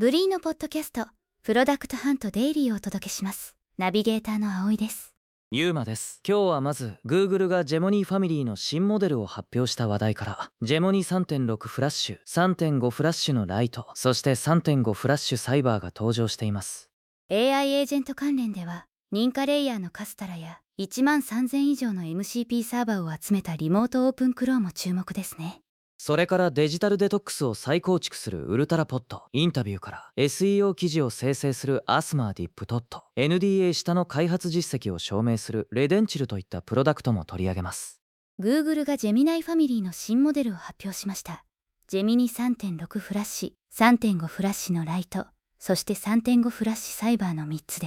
ブリーのポッドキャスト、プロダクトハントデイリーをお届けします。ナビゲーターの葵です。 ゆうまです。今日はまず Google がジェモニーファミリーの新モデルを発表した話題から、ジェモニー 3.6 フラッシュ、3.5 フラッシュのライト、そして 3.5 フラッシュサイバーが登場しています。 AI エージェント関連では、認可レイヤーのカスタラや1万3000以上の MCP サーバーを集めたリモートオープンクローも注目ですね。 それからデジタルデトックスを再構築するウルトラポット、インタビューから SEO 記事を生成するアスマーディップトット、 NDA 下の開発実績を証明するレデンチルといったプロダクトも取り上げます。 Google がジェミナイファミリーの新モデルを発表しました。ジェミニ 3.6 フラッシュ、3.5 フラッシュのライト、そして 3.5 フラッシュサイバーの3つです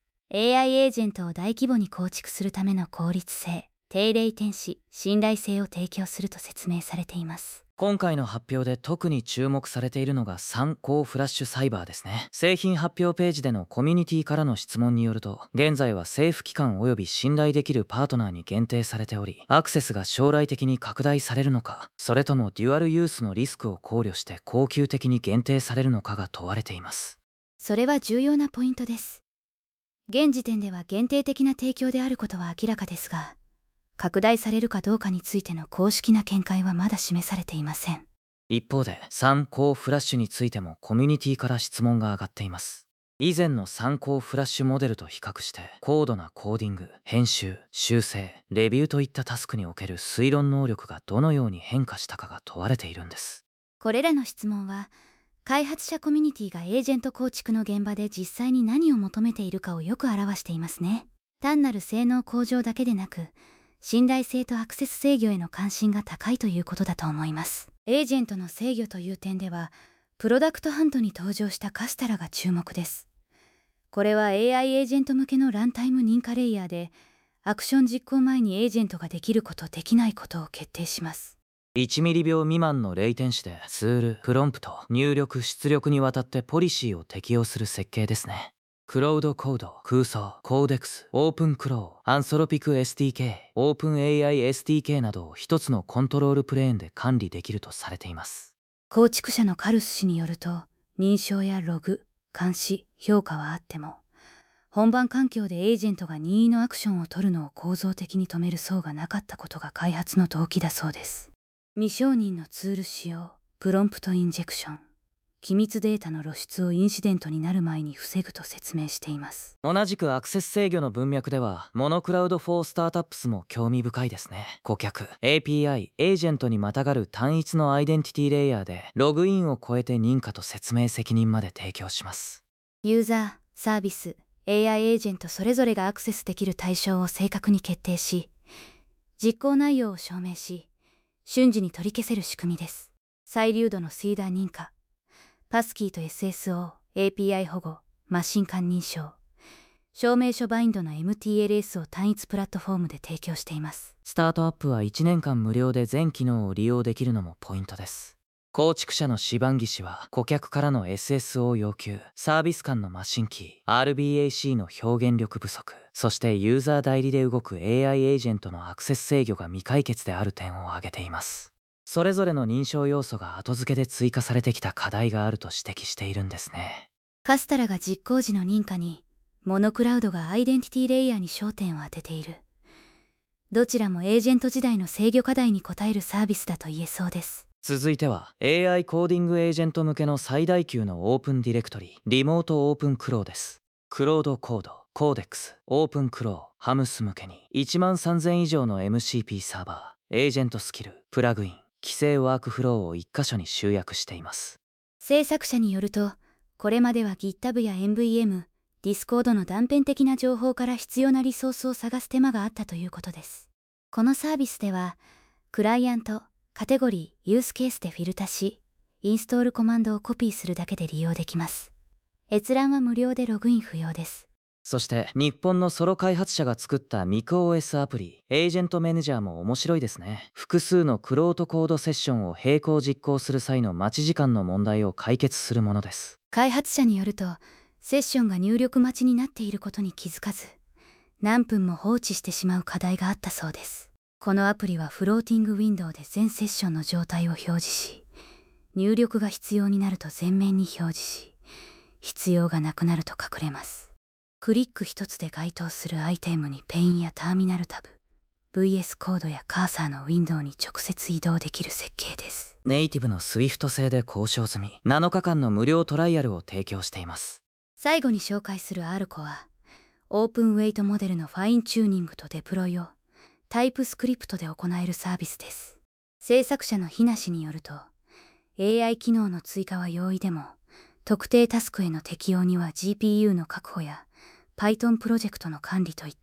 。AI エージェントを大規模に構築するための効率性、低レイテンシ、信頼性を提供すると説明されています。 今回の発表で特に注目されているのが3高フラッシュサイバーですね。製品発表ページでのコミュニティからの質問によると、現在は政府機関及び信頼できるパートナーに限定されており、アクセスが将来的に拡大されるのか、それともデュアルユースのリスクを考慮して恒久的に限定されるのかが問われています。 それは重要なポイントです。現時点では限定的な提供であることは明らかですが、拡大されるかどうかについての公式な見解はまだ示されていません。 一方で3高フラッシュについてもコミュニティから質問が上がっています。以前の3高フラッシュモデルと比較して、高度なコーディング、編集、修正、レビューといったタスクにおける推論能力がどのように変化したかが問われているんです。 これらの質問は、開発者コミュニティがエージェント構築の現場で実際に何を求めているかをよく表していますね。単なる性能向上だけでなく、信頼性とアクセス制御への関心が高いということだと思います。エージェントの制御という点では、プロダクトハントに登場したカスタラが注目です。これは AI エージェント向けのランタイム認可レイヤーで、アクション実行前にエージェントができることできないことを決定します。 1ミリ秒未満のレイテンシでツール、プロンプト、入力、出力にわたってポリシーを適用する設計ですね。クロードコード、空想、コーデックス、オープンクロー、アンソロピク SDK、オープン AI SDK などを一つのコントロールプレーンで管理できるとされています。 構築者のカルス氏によると、認証やログ、監視、評価はあっても、本番環境でエージェントが任意のアクションを取るのを構造的に止める層がなかったことが開発の動機だそうです。未承認のツール使用、プロンプトインジェクション、機密データの露出をインシデントになる前に防ぐと説明しています。 同じくアクセス制御の文脈では、モノクラウド・フォー・スタートアップスも興味深いですね。顧客、API、エージェントにまたがる単一のアイデンティティレイヤーで、ログインを超えて認可と説明責任まで提供します。 ユーザー、サービス、AI エージェントそれぞれがアクセスできる対象を正確に決定し、実行内容を証明し、瞬時に取り消せる仕組みです。再流度のシーダー認可、パスキーと SSO、API 保護、マシン間認証、証明書バインドの MTLS を単一プラットフォームで提供しています。 スタートアップは1年間無料で全機能を利用できるのもポイントです。構築者のシバンギ氏は、顧客からの SSO 要求、サービス間のマシンキー、RBAC の表現力不足、そしてユーザー代理で動く AI エージェントのアクセス制御が未解決である点を挙げています。それぞれの認証要素が後付けで追加されてきた課題があると指摘しているんですね。 カスタラが実行時の認可に、モノクラウドがアイデンティティレイヤーに焦点を当てている。どちらもエージェント時代の制御課題に応えるサービスだと言えそうです。 続いては AI コーディングエージェント向けの最大級のオープンディレクトリ、リモートオープンクローです。クロードコード、コーデックス、オープンクロー、ハムス向けに1万3000以上の MCP サーバー、エージェントスキル、プラグイン、規制ワークフローを1箇所に集約しています。 制作者によると、これまでは GitHub や MVM、Discord の断片的な情報から必要なリソースを探す手間があったということです。このサービスでは、クライアント、カテゴリー、ユースケースでフィルタし、インストールコマンドをコピーするだけで利用できます。閲覧は無料でログイン不要です。 そして日本のソロ開発者が作った MicOS アプリ、エージェントマネージャーも面白いですね。複数のクロートコードセッションを並行実行する際の待ち時間の問題を解決するものです。 開発者によると、セッションが入力待ちになっていることに気づかず、何分も放置してしまう課題があったそうです。このアプリはフローティングウィンドウで全セッションの状態を表示し、入力が必要になると全面に表示し、 必要がなくなると隠れます。クリック一つで該当するアイテムにペインやターミナルタブ、VS コードやカーサーのウィンドウに直接移動できる設計です。 ネイティブの SWIFT 製で交渉済み、7日間の無料トライアルを提供しています。 最後に紹介するアルコは、オープンウェイトモデルのファインチューニングとデプロイをタイプスクリプトで行えるサービスです。制作者の日梨によると、AI 機能の追加は容易でも、特定タスクへの適用には GPU の確保や Python プロジェクトの管理といった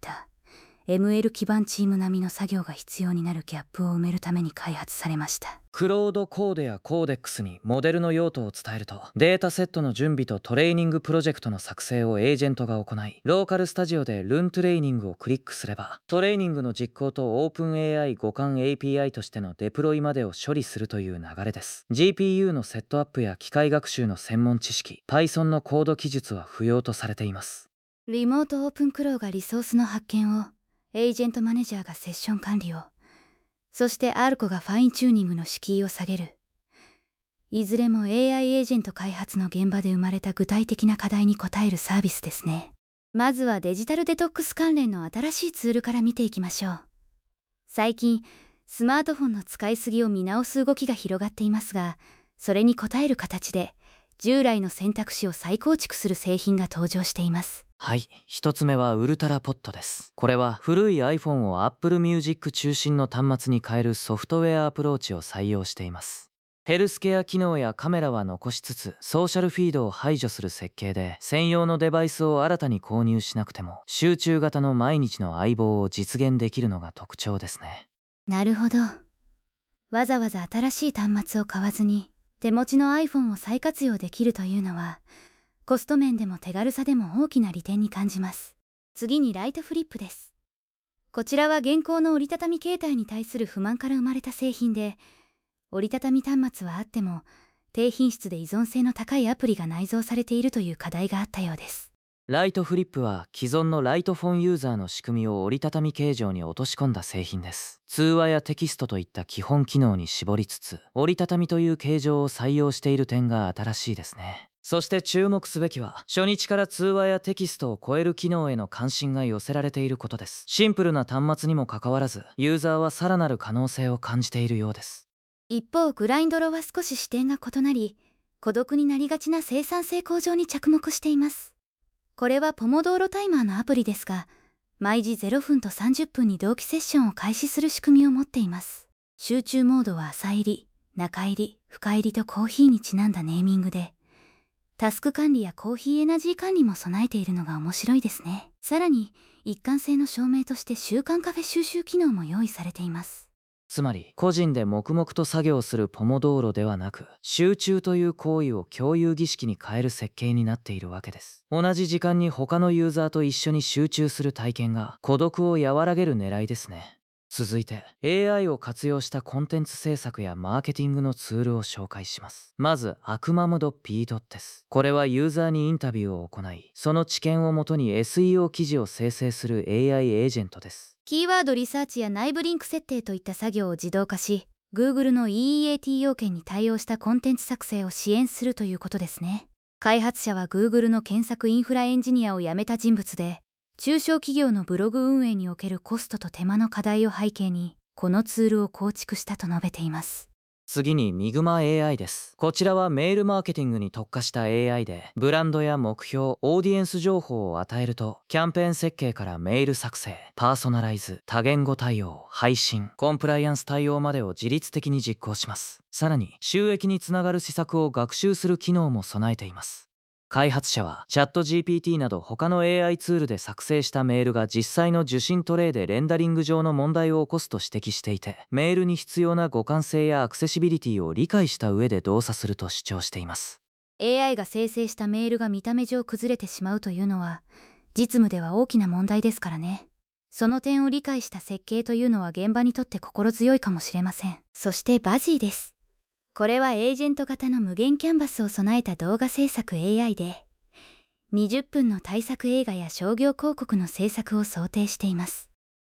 ML 基盤チーム並みの作業が必要になるギャップを埋めるために開発されました。 クロードコーデやコーデックスにモデルの用途を伝えると、データセットの準備とトレーニングプロジェクトの作成をエージェントが行い、ローカルスタジオでルントレーニングをクリックすれば、トレーニングの実行と OpenAI 互換 API としてのデプロイまでを処理するという流れです。 GPU のセットアップや機械学習の専門知識、 Python のコード記述は不要とされています。 リモートオープンクローがリソースの発見を、エージェントマネージャーがセッション管理を、そしてアルコがファインチューニングの敷居を下げる。いずれも AI エージェント開発の現場で生まれた具体的な課題に応えるサービスですね。まずはデジタルデトックス関連の新しいツールから見ていきましょう。最近、スマートフォンの使いすぎを見直す動きが広がっていますが、それに応える形で、従来の選択肢を再構築する製品が登場しています。 はい、一つ目はウルトラポットです。これは古い iPhone を Apple Music 中心の端末に変えるソフトウェアアプローチを採用しています。ヘルスケア機能やカメラは残しつつ、ソーシャルフィードを排除する設計で、専用のデバイスを新たに購入しなくても、集中型の毎日の相棒を実現できるのが特徴ですね。 なるほど。わざわざ新しい端末を買わずに、手持ちの iPhone を再活用できるというのは、コスト面でも手軽さでも大きな利点に感じます。次にライトフリップです。こちらは現行の折りたたみ形態に対する不満から生まれた製品で、折りたたみ端末はあっても、低品質で依存性の高いアプリが内蔵されているという課題があったようです。 ライトフリップは既存のライトフォンユーザーの仕組みを折りたたみ形状に落とし込んだ製品です。通話やテキストといった基本機能に絞りつつ、折りたたみという形状を採用している点が新しいですね。そして注目すべきは、初日から通話やテキストを超える機能への関心が寄せられていることです。シンプルな端末にもかかわらず、ユーザーはさらなる可能性を感じているようです。 一方、グラインドロは少し視点が異なり、孤独になりがちな生産性向上に着目しています。これはポモドーロタイマーのアプリですが、毎時0分と30分に同期セッションを開始する仕組みを持っています。集中モードは朝入り、中入り、深入りとコーヒーにちなんだネーミングで、タスク管理やコーヒーエナジー管理も備えているのが面白いですね。さらに、一貫性の証明として習慣カフェ収集機能も用意されています。 つまり、個人で黙々と作業するポモドーロではなく、集中という行為を共有儀式に変える設計になっているわけです。同じ時間に他のユーザーと一緒に集中する体験が孤独を和らげる狙いですね。続いて AI を活用したコンテンツ制作やマーケティングのツールを紹介します。まずアクマムド P ドです。これはユーザーにインタビューを行い、その知見をもとに SEO 記事を生成する AI エージェントです。 キーワードリサーチや内部リンク設定といった作業を自動化し、Google の EEAT 要件に対応したコンテンツ作成を支援するということですね。開発者は Google の検索インフラエンジニアを辞めた人物で、中小企業のブログ運営におけるコストと手間の課題を背景に、このツールを構築したと述べています。 次に Migma AI です。こちらはメールマーケティングに特化した AI で、ブランドや目標、オーディエンス情報を与えると、キャンペーン設計からメール作成、パーソナライズ、多言語対応、配信、コンプライアンス対応までを自律的に実行します。さらに、収益につながる施策を学習する機能も備えています。開発者はチャット GPT など他の AI ツールで作成したメールが実際の受信トレイでレンダリング上の問題を起こすと指摘していて、メールに必要な互換性やアクセシビリティを理解した上で動作すると主張しています。 AI が生成したメールが見た目上崩れてしまうというのは、実務では大きな問題ですからね。その点を理解した設計というのは現場にとって心強いかもしれません。そしてバジーです。これはエージェント型の無限キャンバスを備えた動画制作 AI で、20分の大作映画や商業広告の制作を想定しています。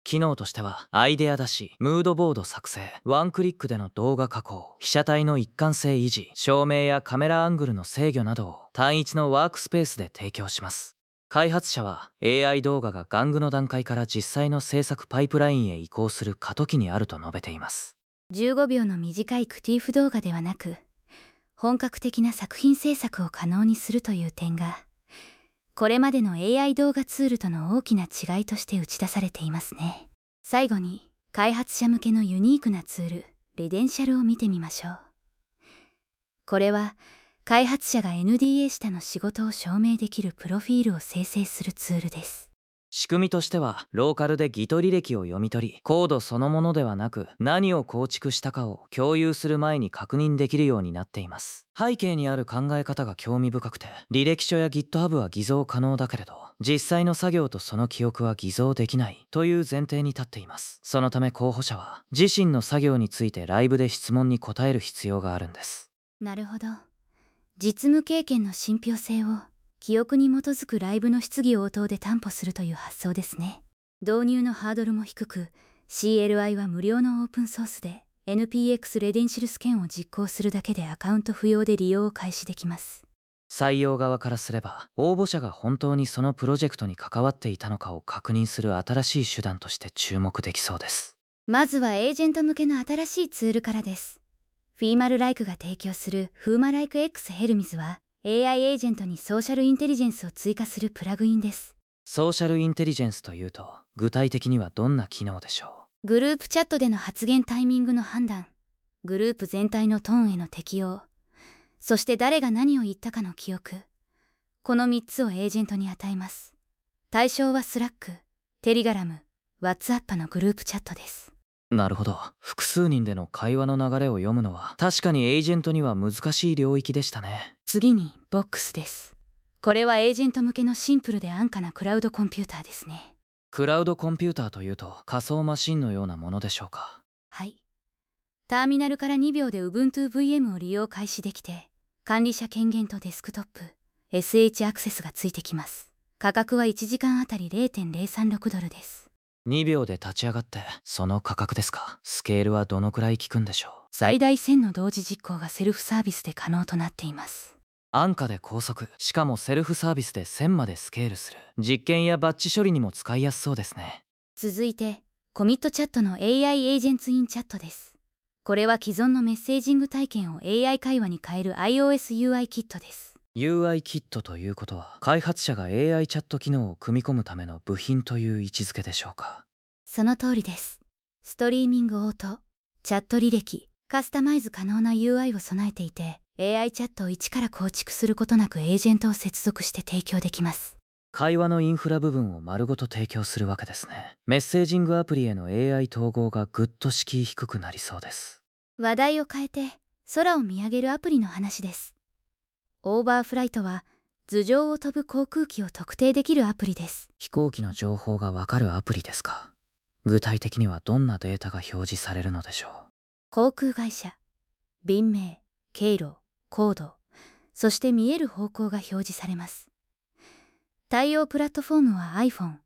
機能としてはアイデア出し、ムードボード作成、ワンクリックでの動画加工、被写体の一貫性維持、照明やカメラアングルの制御などを単一のワークスペースで提供します。開発者は AI 動画が玩具の段階から実際の制作パイプラインへ移行する過渡期にあると述べています。 15秒の短いクティーフ動画ではなく、本格的な作品制作を可能にするという点が、これまでの AI 動画ツールとの大きな違いとして打ち出されていますね。最後に、開発者向けのユニークなツール、レデンシャルを見てみましょう。これは、開発者が NDA 下の仕事を証明できるプロフィールを生成するツールです。 仕組みとしては、ローカルで Git 履歴を読み取り、コードそのものではなく、何を構築したかを共有する前に確認できるようになっています。背景にある考え方が興味深くて、履歴書や GitHub は偽造可能だけれど、実際の作業とその記憶は偽造できないという前提に立っています。そのため候補者は、自身の作業についてライブで質問に答える必要があるんです。 なるほど。実務経験の信憑性を、記憶に基づくライブの質疑応答で担保するという発想ですね。導入のハードルも低く、CLI は無料のオープンソースで NPX レデンシルスキャンを実行するだけでアカウント不要で利用を開始できます。 採用側からすれば、応募者が本当にそのプロジェクトに関わっていたのかを確認する新しい手段として注目できそうです。 まずはエージェント向けの新しいツールからです。フィーマルライクが提供するフーマライク X ヘルミズは AI エージェントにソーシャルインテリジェンスを追加するプラグインです。 ソーシャルインテリジェンスというと、具体的にはどんな機能でしょグループチャットでの発言タイミングの判断、グループ全体のトーンへの適用、そして誰が何を言ったかの記憶、この3つをエージェントに与えます。対象はスラック、テリガラム、WhatsApp のグループチャットです。 なるほど。複数人での会話の流れを読むのは確かにエージェントには難しい領域でしたね。 次にボックスです。これはエージェント向けのシンプルで安価なクラウドコンピューターですね。 クラウドコンピューターというと仮想マシンのようなものでしょうか。 はい。ターミナルから2秒で Ubuntu VM を利用開始できて、管理者権限とデスクトップ、SH アクセスがついてきます。価格は1時間あたり $0.036 ドルです。 2秒で立ち上がってその価格ですか。スケールはどのくらい効くんでしょう。 最大1000の同時実行がセルフサービスで可能となっています。 安価で高速、しかもセルフサービスで1000までスケールする。実験やバッチ処理にも使いやすそうですね。 続いてコミットチャットの AI エージェンツインチャットです。これは既存のメッセージング体験を AI 会話に変える iOS UI キットです。 UI キットということは、開発者が AI チャット機能を組み込むための部品という位置づけでしょうか。 その通りです。ストリーミング応答、チャット履歴、カスタマイズ可能な UI を備えていて、AI チャットを一から構築することなくエージェントを接続して提供できます。 会話のインフラ部分を丸ごと提供するわけですね。メッセージングアプリへの AI 統合がぐっと敷居低くなりそうです。 話題を変えて、空を見上げるアプリの話です。オーバーフライトは、頭上を飛ぶ航空機を特定できるアプリです。 飛行機の情報がわかるアプリですか。具体的にはどんなデータが表示されるのでしょう。 航空会社、便名、経路、高度、そして見える方向が表示されます。対応プラットフォームは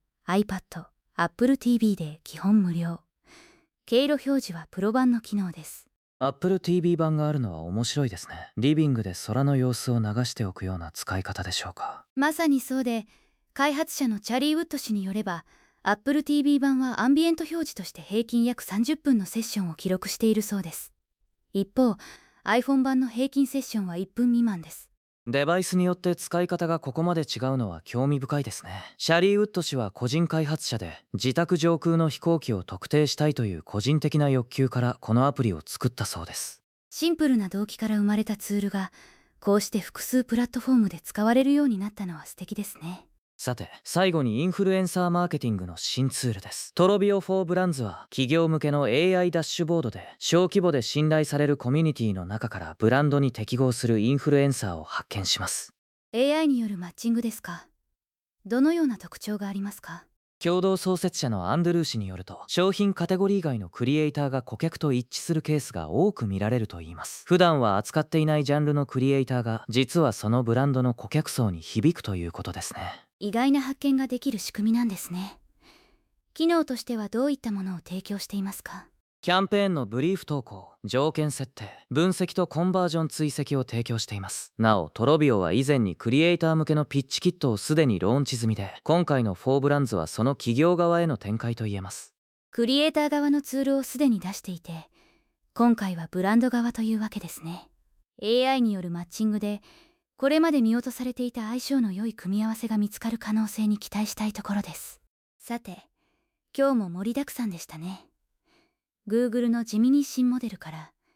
iPhone、iPad、Apple TV で基本無料。経路表示はプロ版の機能です。 Apple TV 版があるのは面白いですね。リビングで空の様子を流しておくような使い方でしょうか。 まさにそうで、開発者のチャリー・ウッド氏によれば、Apple TV 版はアンビエント表示として平均約30分のセッションを記録しているそうです。一方、iPhone 版の平均セッションは1分未満です。 デバイスによって使い方がここまで違うのは興味深いですね。シャリー・ウッド氏は個人開発者で、自宅上空の飛行機を特定したいという個人的な欲求からこのアプリを作ったそうです。 シンプルな動機から生まれたツールが、こうして複数プラットフォームで使われるようになったのは素敵ですね。 さて、最後にインフルエンサーマーケティングの新ツールです。トロビオ4ブランズは企業向けの AI ダッシュボードで小規模で信頼されるコミュニティの中からブランドに適合するインフルエンサーを発見します。 AI によるマッチングですか。どのような特徴がありますか。 共同創設者のアンドルー氏によると、商品カテゴリー外のクリエイターが顧客と一致するケースが多く見られるといいます。普段は扱っていないジャンルのクリエイターが実はそのブランドの顧客層に響くということですね。 意外な発見ができる仕組みなんですね。 機能としてはどういったものを提供していますか？ キャンペーンのブリーフ投稿、条件設定、分析とコンバージョン追跡を提供しています。なお、トロビオは以前にクリエイター向けのピッチキットをすでにローンチ済みで、今回のフォーブランズはその企業側への展開と言えます。 クリエイター側のツールをすでに出していて、今回はブランド側というわけですね。AI によるマッチングで、これまで見落とされていた相性の良い組み合わせが見つかる可能性に期待したいところです。さて、今日も盛りだくさんでしたね。Google のジミニ新モデルから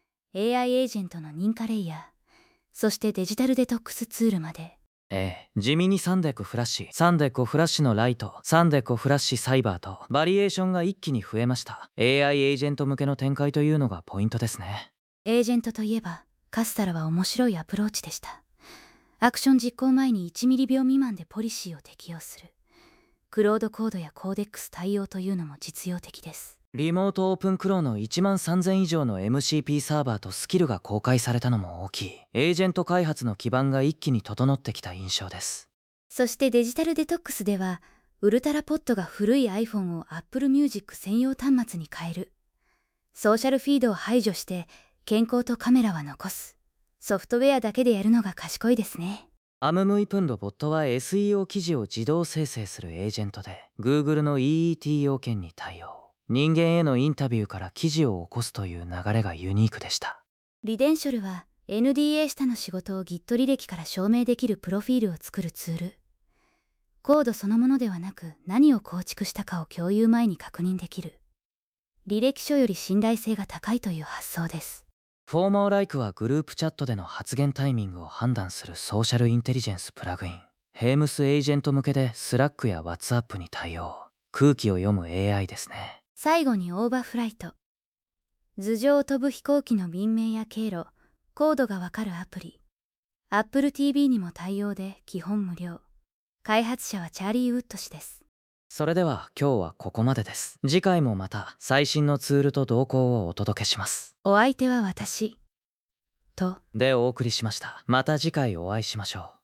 AI エージェントの認可レイヤー、そしてデジタルデトックスツールまで。 地味にサンデコフラッシュ、サンデコフラッシュのライト、サンデコフラッシュサイバーとバリエーションが一気に増えました。AI エージェント向けの展開というのがポイントですね。 エージェントといえば、カスタラは面白いアプローチでした。アクション実行前に1ミリ秒未満でポリシーを適用する。クロードコードやコーデックス対応というのも実用的です。 リモートオープンクローの1万3000以上の MCP サーバーとスキルが公開されたのも大きい。エージェント開発の基盤が一気に整ってきた印象です。 そしてデジタルデトックスでは、ウルタラポッドが古い iPhone を Apple Music 専用端末に変える。ソーシャルフィードを排除して健康とカメラは残す。ソフトウェアだけでやるのが賢いですね。 アムムイプンドボットは SEO 記事を自動生成するエージェントで Google の EET 要件に対応。人間へのインタビューから記事を起こすという流れがユニークでした。 リデンショルは NDA 下の仕事を Git 履歴から証明できるプロフィールを作るツール。コードそのものではなく何を構築したかを共有前に確認できる。履歴書より信頼性が高いという発想です。 フォーマーライクはグループチャットでの発言タイミングを判断するソーシャルインテリジェンスプラグイン。ヘイムスエージェント向けで Slack や WhatsApp に対応。空気を読む AI ですね。 最後にオーバーフライト。頭上を飛ぶ飛行機の便名や経路、コードがわかるアプリ。Apple TV にも対応で基本無料。開発者はチャーリー・ウッド氏です。 それでは今日はここまでです。次回もまた最新のツールと動向をお届けします。 お相手は私。でお送りしました。また次回お会いしましょう。